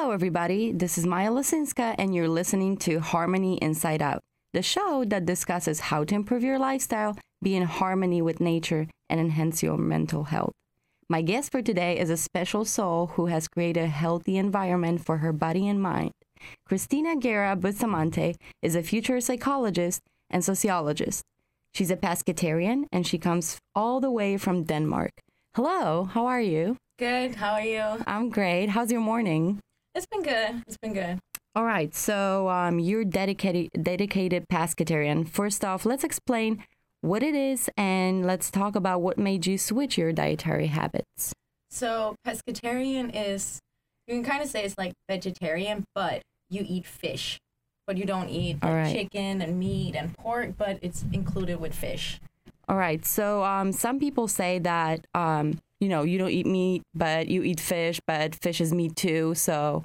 Hello, everybody. This is Maya Lasinska, and you're listening to Harmony Inside Out, the show that discusses how to improve your lifestyle, be in harmony with nature, and enhance your mental health. My guest for today is a special soul who has created a healthy environment for her body and mind. Cristina Guerra Bustamante is a future psychologist and sociologist. She's a pescatarian, and she comes all the way from Denmark. Hello, how are you? Good. How are you? I'm great. How's your morning? It's been good. It's been good. All right. So you're dedicated pescatarian. First off, let's explain what it is, and let's talk about what made you switch your dietary habits. So pescatarian is, you can kind of say it's like vegetarian, but you eat fish. But you don't eat chicken and meat and pork, but it's included with fish. All right. So some people say that you don't eat meat, but you eat fish, but fish is meat too. So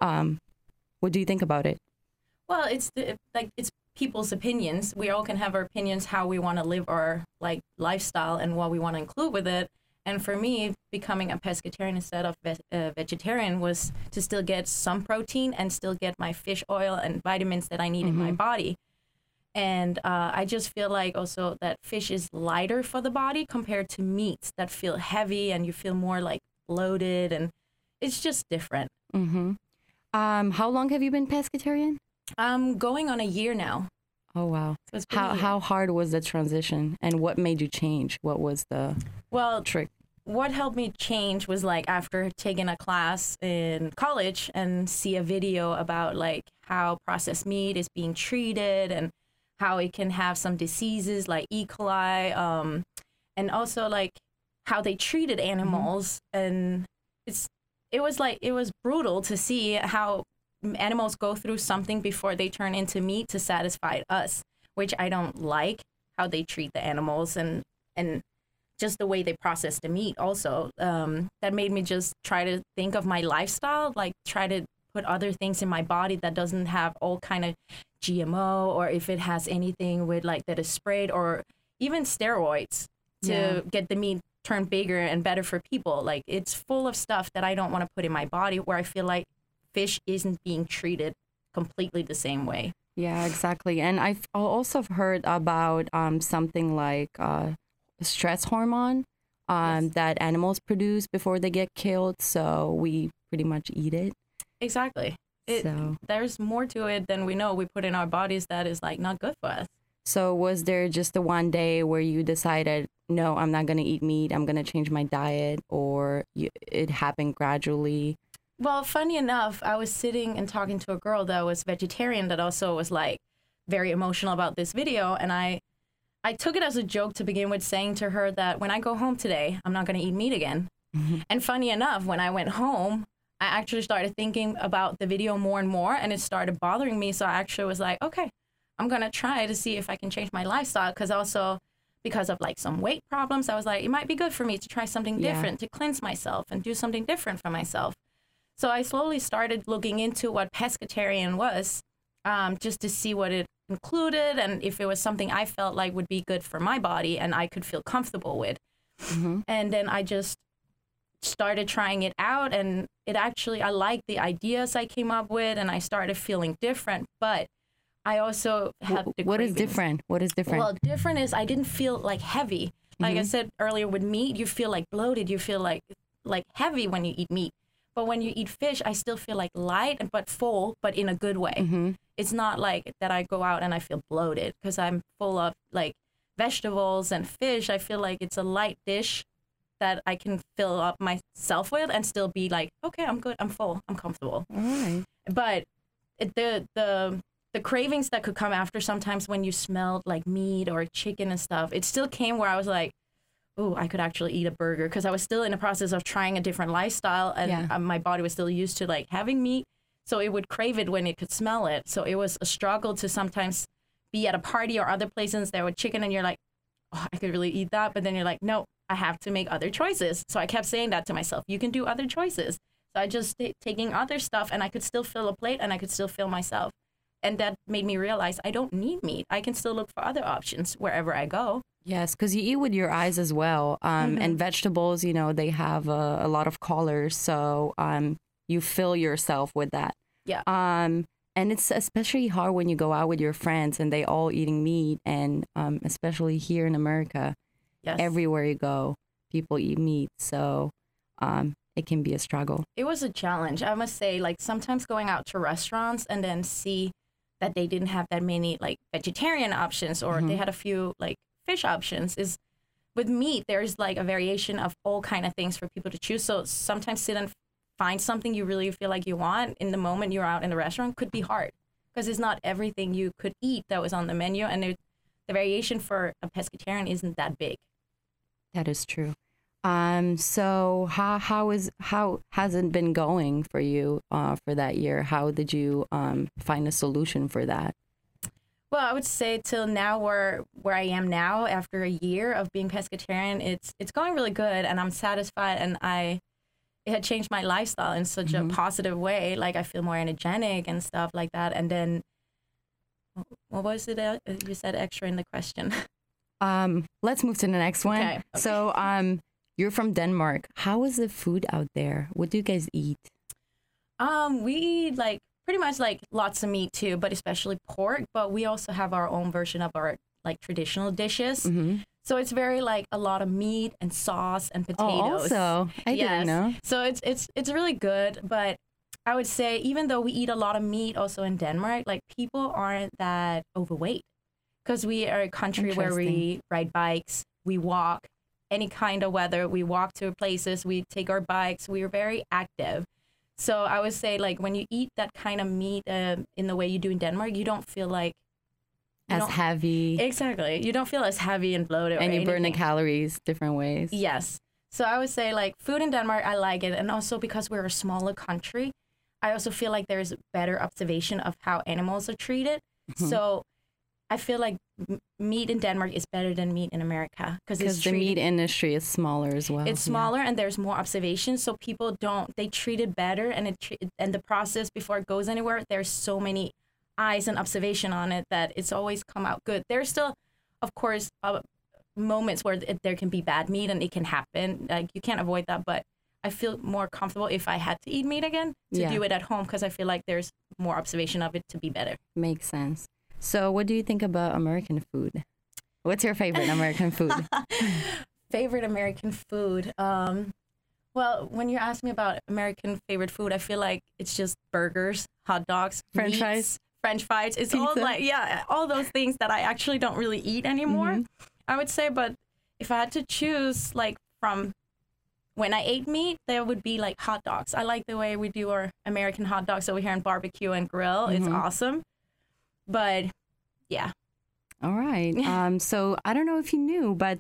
what do you think about it? Well, it's people's opinions. We all can have our opinions how we want to live our lifestyle and what we want to include with it. And for me, becoming a pescatarian instead of vegetarian was to still get some protein and still get my fish oil and vitamins that I need in my body. And I just feel like also that fish is lighter for the body compared to meats that feel heavy and you feel more like bloated, and it's just different. Mm-hmm. How long have you been pescatarian? I'm going on a year now. Oh, wow. So how hard was the transition, and what made you change? What was the trick? What helped me change was after taking a class in college and see a video about how processed meat is being treated and how it can have some diseases like E. coli, and also how they treated animals. And it was brutal to see how animals go through something before they turn into meat to satisfy us, which I don't like, how they treat the animals and just the way they process the meat also. That made me just try to think of my lifestyle, try to put other things in my body that doesn't have all kind of GMO, or if it has anything with that is sprayed, or even steroids to get the meat turned bigger and better for people. It's full of stuff that I don't want to put in my body, where I feel like fish isn't being treated completely the same way. Yeah, exactly. And I've also heard about something like stress hormone that animals produce before they get killed. So we pretty much eat it. Exactly. There's more to it than we know we put in our bodies that is not good for us. So was there just the one day where you decided, no, I'm not going to eat meat, I'm going to change my diet, or it happened gradually? Well, funny enough, I was sitting and talking to a girl that was vegetarian that also was very emotional about this video. And I took it as a joke to begin with, saying to her that when I go home today, I'm not going to eat meat again. Mm-hmm. And funny enough, when I went home, I actually started thinking about the video more and more, and it started bothering me. So I actually was like, okay, I'm going to try to see if I can change my lifestyle. Because of some weight problems, I was like, it might be good for me to try something different, to cleanse myself and do something different for myself. So I slowly started looking into what pescatarian was, just to see what it included and if it was something I felt like would be good for my body and I could feel comfortable with. Mm-hmm. And then I just started trying it out, and I liked the ideas I came up with, and I started feeling different. But I also have What is different? Well, different is I didn't feel heavy. Like I said earlier, with meat, you feel bloated. You feel like heavy when you eat meat. But when you eat fish, I still feel light but full, but in a good way. Mm-hmm. It's not that I go out and I feel bloated, because I'm full of vegetables and fish. I feel like it's a light dish that I can fill up myself with and still be okay, I'm good, I'm full, I'm comfortable. All right. But the cravings that could come after sometimes when you smelled meat or chicken and stuff, it still came where I was oh, I could actually eat a burger, because I was still in the process of trying a different lifestyle, and my body was still used to having meat, so it would crave it when it could smell it. So it was a struggle to sometimes be at a party or other places there with chicken, and you're oh, I could really eat that, but then you're no, I have to make other choices. So I kept saying that to myself, you can do other choices. So I just taking other stuff, and I could still fill a plate, and I could still fill myself. And that made me realize I don't need meat. I can still look for other options wherever I go. Yes, because you eat with your eyes as well. And vegetables, they have a lot of colors. So you fill yourself with that. Yeah. And it's especially hard when you go out with your friends and they all eating meat, and especially here in America, Yes. everywhere you go, people eat meat. So it can be a struggle. It was a challenge. I must say, like sometimes going out to restaurants and then see that they didn't have that many like vegetarian options, or they had a few like fish options. Is with meat, there's like a variation of all kind of things for people to choose. So sometimes sit and find something you really feel like you want in the moment you're out in the restaurant could be hard, because it's not everything you could eat that was on the menu, and the variation for a pescatarian isn't that big. That is true. So how has it been going for you for that year? How did you find a solution for that? Well, I would say till now, where I am now after a year of being pescatarian, it's going really good, and I'm satisfied, and it had changed my lifestyle in such a positive way. Like I feel more energetic and stuff like that. And then, what was it? You said extra in the question. Let's move to the next one. Okay. So you're from Denmark. How is the food out there? What do you guys eat? We eat like pretty much like lots of meat too, but especially pork. But we also have our own version of our like traditional dishes. So it's very like a lot of meat and sauce and potatoes. Oh, also, I didn't know. So it's really good. But I would say even though we eat a lot of meat also in Denmark, like people aren't that overweight, because we are a country where we ride bikes, we walk, any kind of weather, we walk to places, we take our bikes, we are very active. So I would say like when you eat that kind of meat in the way you do in Denmark, you don't feel like as heavy. Exactly. You don't feel as heavy and bloated. And or you burn the anything. calories different ways. Yes. So I would say like food in Denmark, I like it. And also because we're a smaller country, I also feel like there's better observation of how animals are treated. So I feel like meat in Denmark is better than meat in America. Because the meat industry is smaller as well. It's smaller and there's more observation. So people they treat it better, and and the process before it goes anywhere, there's so many eyes and observation on it that it's always come out good. There's still, of course, moments where there can be bad meat and it can happen. Like you can't avoid that, but I feel more comfortable if I had to eat meat again to do it at home, because I feel like there's more observation of it to be better. Makes sense. So what do you think about American food? What's your favorite American food? Favorite American food? Well, when you ask me about American favorite food, I feel like it's just burgers, hot dogs, French fries. French fries. It's Pizza. all like, all those things that I actually don't really eat anymore, I would say. But if I had to choose, like from when I ate meat, there would be like hot dogs. I like the way we do our American hot dogs over here in barbecue and grill. It's awesome. But yeah. All right. So I don't know if you knew, but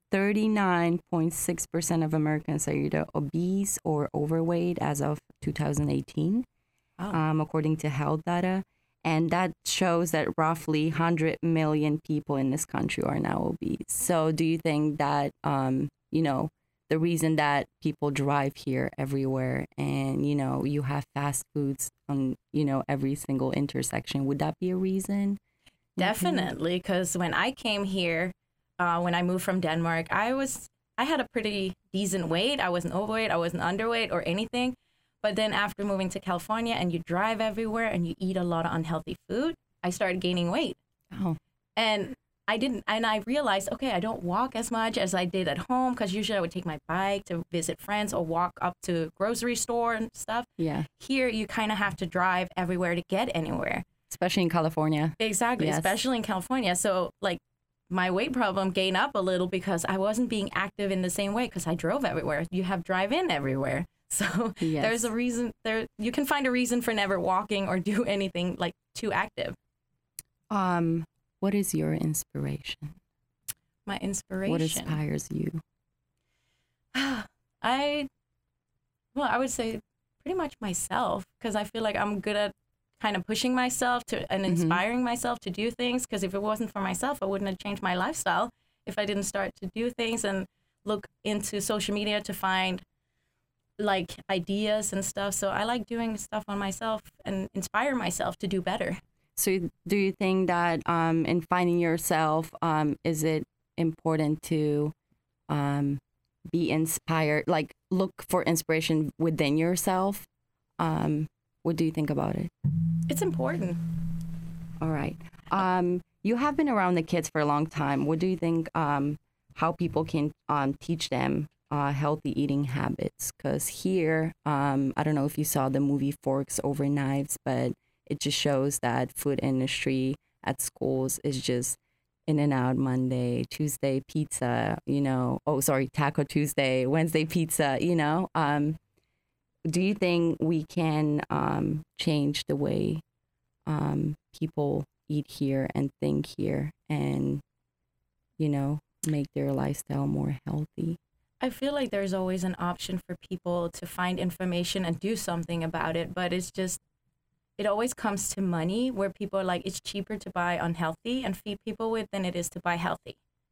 39.6% of Americans are either obese or overweight as of 2018, according to health data. And that shows that roughly 100 million people in this country are now obese. So do you think that, the reason that people drive here everywhere and, you have fast foods on, every single intersection, would that be a reason? Definitely, because when I came here, when I moved from Denmark, I had a pretty decent weight. I wasn't overweight, I wasn't underweight or anything. But then after moving to California and you drive everywhere and you eat a lot of unhealthy food, I started gaining weight. Oh. And I realized, okay, I don't walk as much as I did at home, because usually I would take my bike to visit friends or walk up to grocery store and stuff. Yeah. Here, you kind of have to drive everywhere to get anywhere. Especially in California. Exactly, Yes. especially in California. So, like, my weight problem gained up a little because I wasn't being active in the same way, because I drove everywhere. You have drive-in everywhere. So Yes. there's a reason you can find a reason for never walking or do anything like too active. What is your inspiration? My inspiration. What inspires you? I would say pretty much myself, because I feel like I'm good at kind of pushing myself to and inspiring myself to do things, because if it wasn't for myself, I wouldn't have changed my lifestyle if I didn't start to do things and look into social media to find like ideas and stuff. So I like doing stuff on myself and inspire myself to do better. So do you think that in finding yourself, is it important to be inspired, like look for inspiration within yourself? What do you think about it? It's important. All right. You have been around the kids for a long time. What do you think how people can teach them healthy eating habits? Because here, I don't know if you saw the movie Forks Over Knives, but it just shows that food industry at schools is just In-N-Out Monday, Tuesday pizza, Taco Tuesday, Wednesday pizza, Do you think we can change the way people eat here and think here and, make their lifestyle more healthy? I feel like there's always an option for people to find information and do something about it, but it always comes to money, where people are like, it's cheaper to buy unhealthy and feed people with than it is to buy healthy.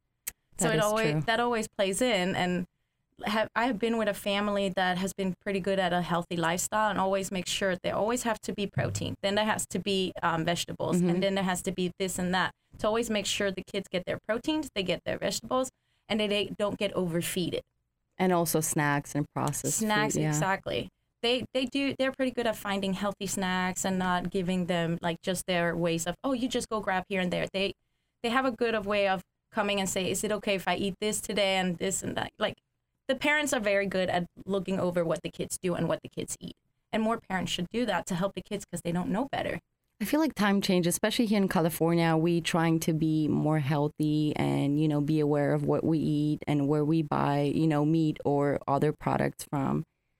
That always plays in. And I have been with a family that has been pretty good at a healthy lifestyle and always make sure there always have to be protein. Then there has to be vegetables, and then there has to be this and that. To always make sure the kids get their proteins, they get their vegetables, and they don't get overfeeded. And also snacks and processed snacks, food, yeah. Exactly. They're pretty good at finding healthy snacks and not giving them like just their ways of, oh, you just go grab here and there. They have a good way of coming and say, is it okay if I eat this today and this and that? Like, the parents are very good at looking over what the kids do and what the kids eat. And more parents should do that to help the kids because they don't know better. I feel like time changes, especially here in California. We trying to be more healthy and, be aware of what we eat and where we buy, meat or other products from.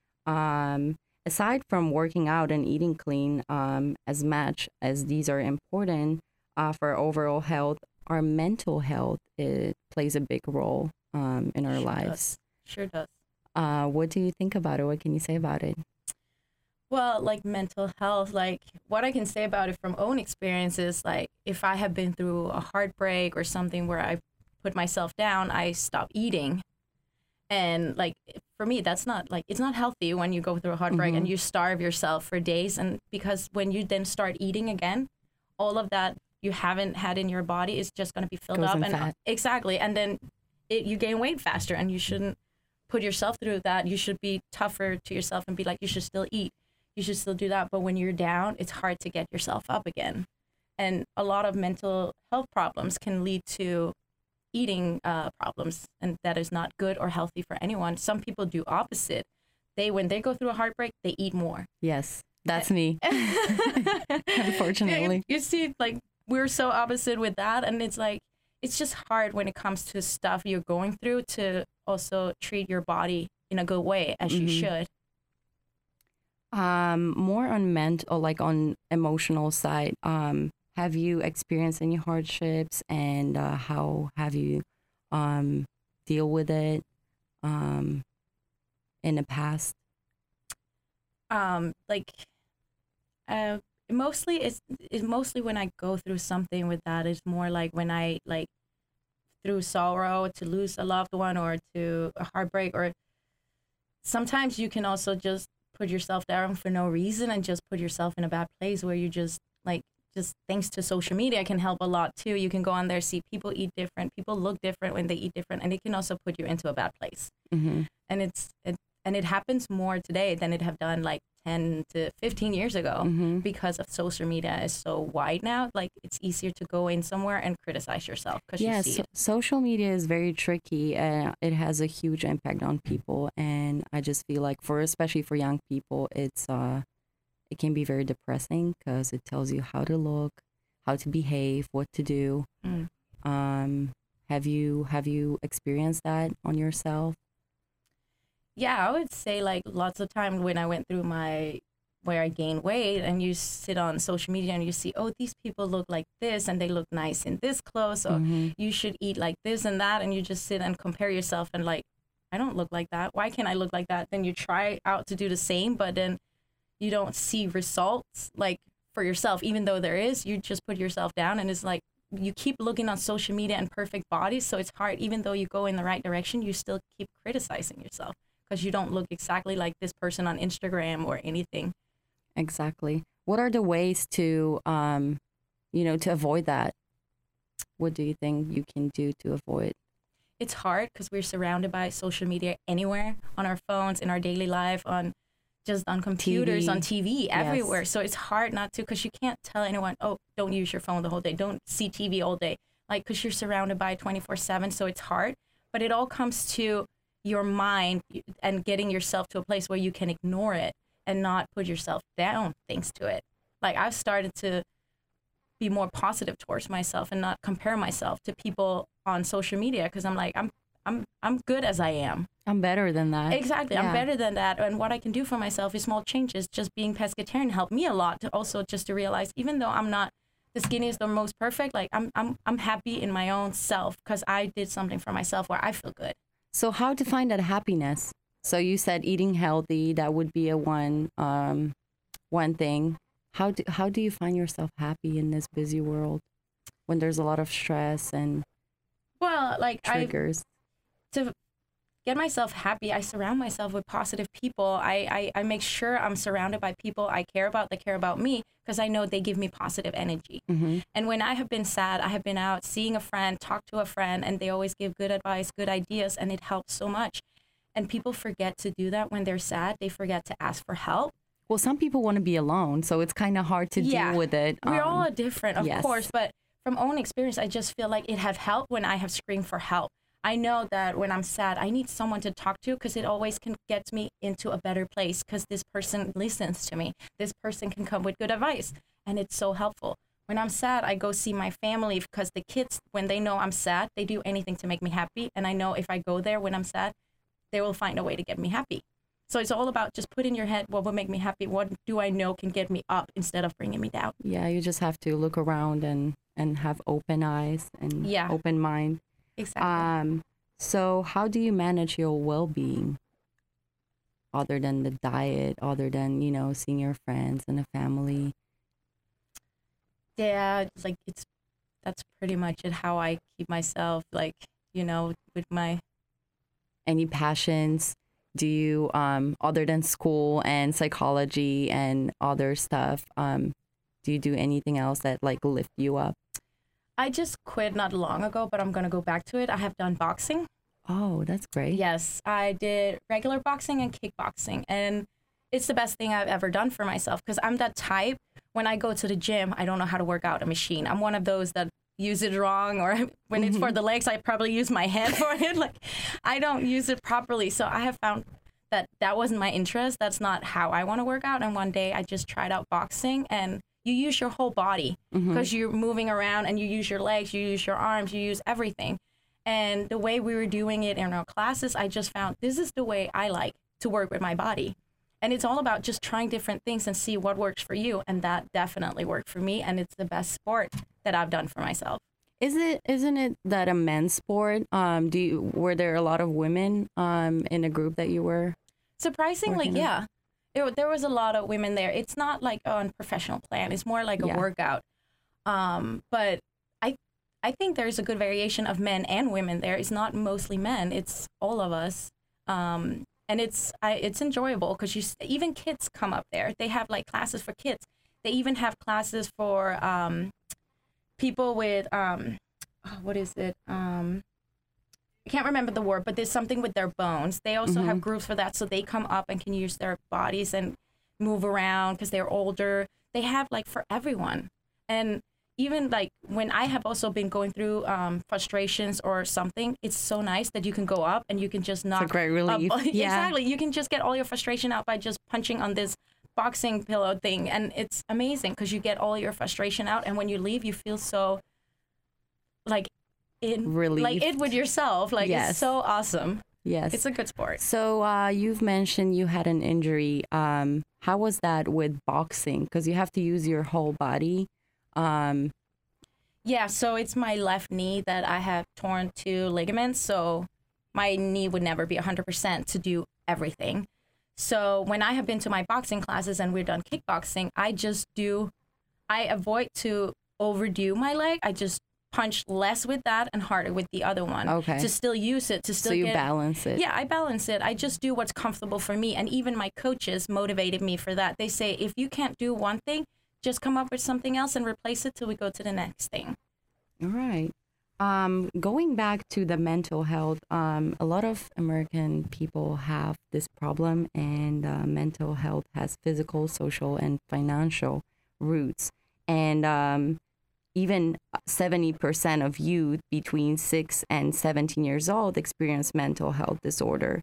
Aside from working out and eating clean, as much as these are important for overall health, our mental health, it plays a big role in our lives. Sure does. What do you think about it? What can you say about it? Well, like mental health, like what I can say about it from own experiences, like if I have been through a heartbreak or something where I put myself down, I stop eating. And like for me, that's not like, it's not healthy when you go through a heartbreak and you starve yourself for days. And because when you then start eating again, all of that you haven't had in your body is just going to be filled up. And fat. Exactly. And then you gain weight faster, and you shouldn't put yourself through that. You should be tougher to yourself and be like, you should still eat. You should still do that. But when you're down, it's hard to get yourself up again. And a lot of mental health problems can lead to eating problems, and that is not good or healthy for anyone. Some people do opposite. When they go through a heartbreak, they eat more. Yes, that's me. Unfortunately. You see, like, we're so opposite with that. And it's like, it's just hard when it comes to stuff you're going through to also treat your body in a good way as you should. More on mental, like on emotional side, have you experienced any hardships, and how have you deal with it in the past? Mostly it's mostly when I go through something with that. It's more like when I like through sorrow to lose a loved one or to a heartbreak, or sometimes you can also just put yourself down for no reason and just put yourself in a bad place where you just thanks to social media can help a lot too. You can go on there, see people eat different, people look different when they eat different, and it can also put you into a bad place. And it happens more today than it have done like 10 to 15 years ago because of social media is so wide now. Like, it's easier to go in somewhere and criticize yourself because you see it. Social media is very tricky. It has a huge impact on people, and I just feel like especially for young people, it can be very depressing because it tells you how to look, how to behave, what to do. Have you experienced that on yourself? Yeah, I would say like lots of times when I went through where I gained weight, and you sit on social media and you see, oh, these people look like this and they look nice in this clothes, or you should eat like this and that, and you just sit and compare yourself and like, I don't look like that. Why can't I look like that? Then you try out to do the same, but then you don't see results like for yourself, even though there is. You just put yourself down, and it's like you keep looking on social media and perfect bodies, so it's hard. Even though you go in the right direction, you still keep criticizing yourself because you don't look exactly like this person on Instagram or anything. Exactly. What are the ways to to avoid that? What do you think you can do to avoid? It's hard because we're surrounded by social media anywhere, on our phones, in our daily life, on just on computers, TV. on TV, Yes. everywhere. So it's hard not to, because you can't tell anyone, oh, don't use your phone the whole day. Don't see TV all day. Like, because you're surrounded by 24/7. So it's hard. But it all comes to your mind and getting yourself to a place where you can ignore it and not put yourself down thanks to it. Like, I've started to be more positive towards myself and not compare myself to people on social media, because I'm like, I'm good as I am. I'm better than that. Exactly. Yeah. I'm better than that. And what I can do for myself is small changes. Just being pescatarian helped me a lot to also just to realize, even though I'm not the skinniest or most perfect, like I'm happy in my own self because I did something for myself where I feel good. So how to find that happiness? So you said eating healthy, that would be a one thing. How do you find yourself happy in this busy world when there's a lot of stress and Well, like triggers? To get myself happy, I surround myself with positive people. I make sure I'm surrounded by people I care about, that care about me, because I know they give me positive energy. Mm-hmm. And when I have been sad, I have been out seeing a friend, talk to a friend, and they always give good advice, good ideas, and it helps so much. And people forget to do that when they're sad. They forget to ask for help. Well, some people want to be alone, so it's kind of hard to deal with it. We're all different, of yes. course, but from own experience, I just feel like it have helped when I have screamed for help. I know that when I'm sad, I need someone to talk to, because it always can get me into a better place, because this person listens to me. This person can come with good advice, and it's so helpful. When I'm sad, I go see my family, because the kids, when they know I'm sad, they do anything to make me happy. And I know if I go there when I'm sad, they will find a way to get me happy. So it's all about just put in your head, what will make me happy? What do I know can get me up instead of bringing me down? Yeah, you just have to look around and have open eyes and open mind. Exactly. So how do you manage your well-being other than the diet, other than, seeing your friends and the family? Yeah, it's like that's pretty much it, how I keep myself, with my... Any passions? Do you, other than school and psychology and other stuff, do you do anything else that lift you up? I just quit not long ago, but I'm going to go back to it. I have done boxing. Oh, that's great. Yes, I did regular boxing and kickboxing. And it's the best thing I've ever done for myself, because I'm that type. When I go to the gym, I don't know how to work out a machine. I'm one of those that use it wrong, or when it's for the legs, I probably use my hand for it. I don't use it properly. So I have found that wasn't my interest. That's not how I want to work out. And one day I just tried out boxing, and you use your whole body, because you're moving around and you use your legs, you use your arms, you use everything. And the way we were doing it in our classes, I just found this is the way I like to work with my body. And it's all about just trying different things and see what works for you. And that definitely worked for me. And it's the best sport that I've done for myself. Isn't it that a men's sport? Were there a lot of women in a group that you were? Surprisingly, yeah. There was a lot of women there. It's not like on professional plan. It's more like a workout. But I think there's a good variation of men and women there. It's not mostly men. It's all of us. And it's enjoyable, because even kids come up there. They have classes for kids. They even have classes for people with what is it? I can't remember the word, but there's something with their bones. They also have groups for that, so they come up and can use their bodies and move around because they're older. They have for everyone. And even when I have also been going through frustrations or something, it's so nice that you can go up and you can just knock. It's a great relief. Yeah. Exactly. You can just get all your frustration out by just punching on this boxing pillow thing. And it's amazing because you get all your frustration out. And when you leave, you feel so relieved. It with yourself. Yes. It's so awesome. Yes. It's a good sport. So you've mentioned you had an injury. How was that with boxing? Because you have to use your whole body. Yeah, so it's my left knee that I have torn 2 ligaments. So my knee would never be 100% to do everything. So when I have been to my boxing classes and we're done kickboxing, I avoid to overdo my leg. I just punch less with that and harder with the other one. Okay. To still use it, to still So you balance it. Yeah, I balance it. I just do what's comfortable for me. And even my coaches motivated me for that. They say, if you can't do one thing, just come up with something else and replace it till we go to the next thing. All right. Going back to the mental health, a lot of American people have this problem, and mental health has physical, social, and financial roots. And even 70% of youth between 6 and 17 years old experience mental health disorder.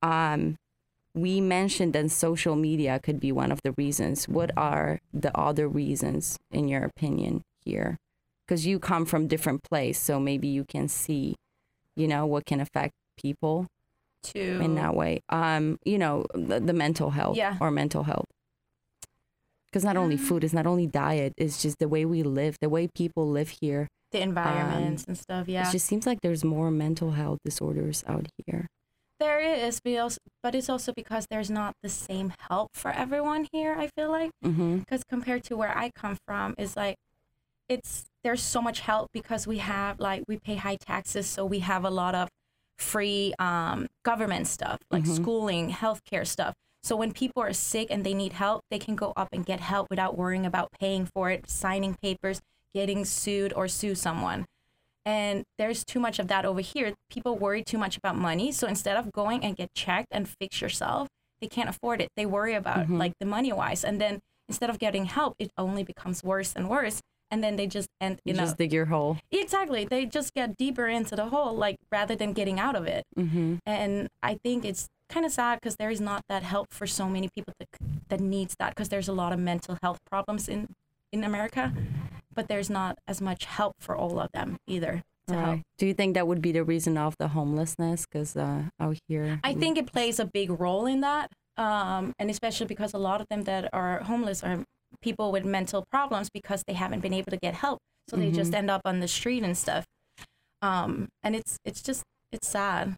We mentioned that social media could be one of the reasons. What are the other reasons, in your opinion, here? Because you come from different place, so maybe you can see, what can affect people in that way. The mental health or mental health. Because not only food, it's not only diet, it's just the way we live, the way people live here. The environments and stuff, yeah. It just seems like there's more mental health disorders out here. There is, but it's also because there's not the same help for everyone here, I feel like. Because compared to where I come from, it's like, there's so much help because we pay high taxes, so we have a lot of free government stuff, like schooling, healthcare stuff. So when people are sick and they need help, they can go up and get help without worrying about paying for it, signing papers, getting sued or sue someone. And there's too much of that over here. People worry too much about money. So instead of going and get checked and fix yourself, they can't afford it. They worry about like the money wise. And then instead of getting help, it only becomes worse and worse. And then they just end in just dig your hole. Exactly. They just get deeper into the hole, like rather than getting out of it. And I think it's kind of sad because there is not that help for so many people that needs that, because there's a lot of mental health problems in America, but there's not as much help for all of them either to help. Do you think that would be the reason of the homelessness? Because out here, I think it plays a big role in that, and especially because a lot of them that are homeless are people with mental problems because they haven't been able to get help, so they just end up on the street and stuff. And it's sad.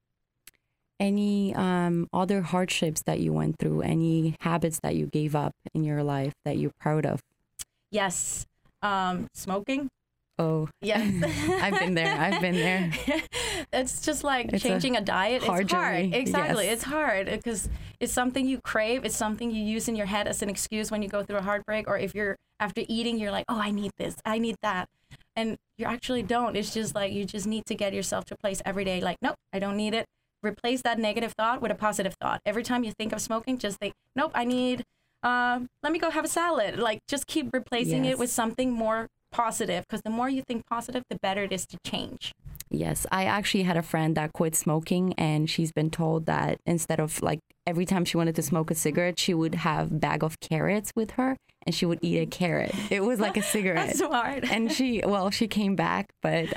Any other hardships that you went through? Any habits that you gave up in your life that you're proud of? Yes. Smoking. Oh, yes. I've been there. It's just like changing a diet. It's hard. Journey. Exactly. Yes. It's hard because it's something you crave. It's something you use in your head as an excuse when you go through a heartbreak, or if you're after eating, you're like, oh, I need this, I need that. And you actually don't. It's just like you just need to get yourself to a place every day like, nope, I don't need it. Replace that negative thought with a positive thought. Every time you think of smoking, just think, nope, I need, let me go have a salad. Like, just keep replacing it with something more positive, because the more you think positive, the better it is to change. Yes, I actually had a friend that quit smoking, and she's been told that instead of like every time she wanted to smoke a cigarette, she would have a bag of carrots with her and she would eat a carrot. It was like a cigarette. That's smart. And she came back, but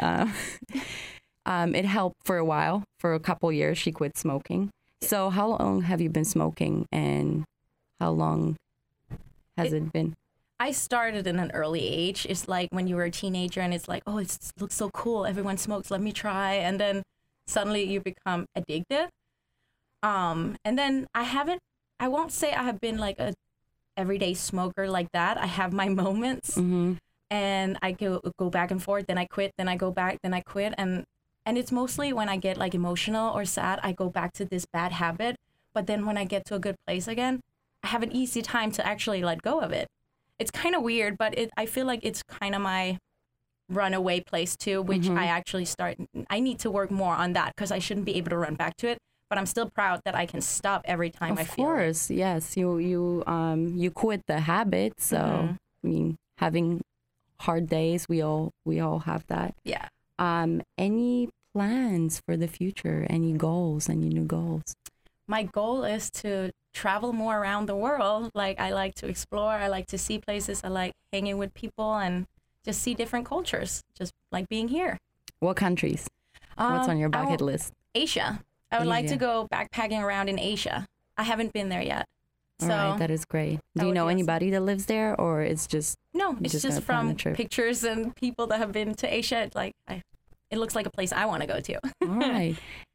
it helped for a while. For a couple years, she quit smoking. So how long have you been smoking, and how long has it been? I started in an early age. It's like when you were a teenager and it's like, oh, it looks so cool. Everyone smokes. Let me try. And then suddenly you become addicted. And then I won't say I have been like a everyday smoker like that. I have my moments and I go back and forth. Then I quit. Then I go back. Then I quit. And it's mostly when I get like emotional or sad, I go back to this bad habit. But then when I get to a good place again, I have an easy time to actually let go of it. It's kind of weird, but I feel like it's kind of my runaway place too, which I need to work more on that, because I shouldn't be able to run back to it. But I'm still proud that I can stop every time I feel it. Of course, yes. You quit the habit, so I mean, having hard days, we all have that. Yeah. Any plans for the future? Any goals? Any new goals? My goal is to travel more around the world. Like, I like to explore. I like to see places. I like hanging with people and just see different cultures. Just like being here. What countries? What's on your bucket list? Asia. I would like to go backpacking around in Asia. I haven't been there yet. So all right, that is great. Do you know anybody that lives there, or it's just just from pictures and people that have been to Asia? It's like it looks like a place I want to go to. All right.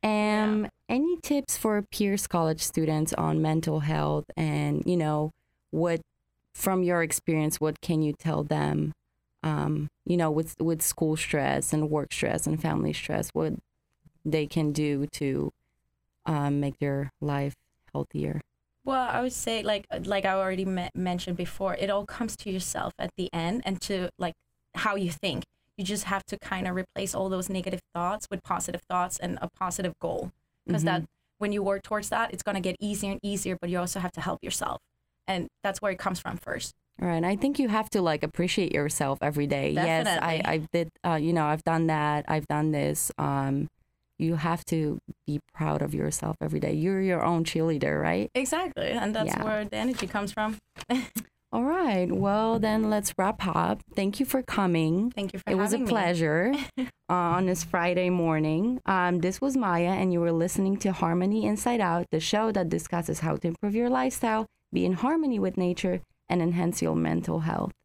Any tips for peers college students on mental health, and what, from your experience, what can you tell them, with school stress and work stress and family stress, what they can do to make their life healthier? Well, I would say, like I already mentioned before, it all comes to yourself at the end, and to like how you think. You just have to kind of replace all those negative thoughts with positive thoughts and a positive goal. Because that when you work towards that, it's going to get easier and easier, but you also have to help yourself. And that's where it comes from first. Right. I think you have to like appreciate yourself every day. Definitely. Yes, I did, I've done that. I've done this. You have to be proud of yourself every day. You're your own cheerleader, right? Exactly. And that's where the energy comes from. All right. Well, then let's wrap up. Thank you for coming. Thank you for having me. It was a me. pleasure on this Friday morning. This was Maya, and you were listening to Harmony Inside Out, the show that discusses how to improve your lifestyle, be in harmony with nature, and enhance your mental health.